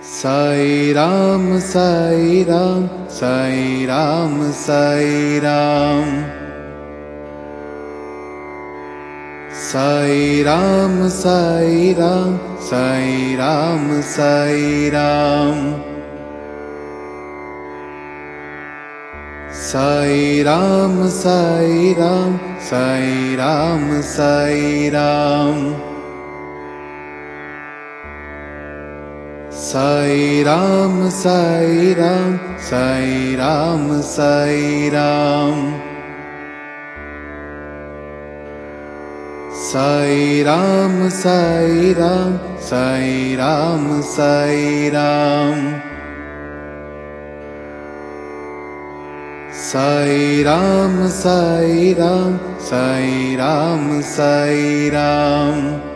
Sai Ram, Sai Ram, Sai Ram, Sai Ram. Sai Ram, Sai Ram, Sai Ram, Sai Ram. Sai Ram, Sai Ram, Sai Ram, Sai Ram. Sai Ram, Sai Ram, Sai Ram, Sai Ram. Sai Ram, Sai Ram, Sai Ram, Sai Ram. Sai Ram, Sai Ram, Sai Ram, Sai Ram.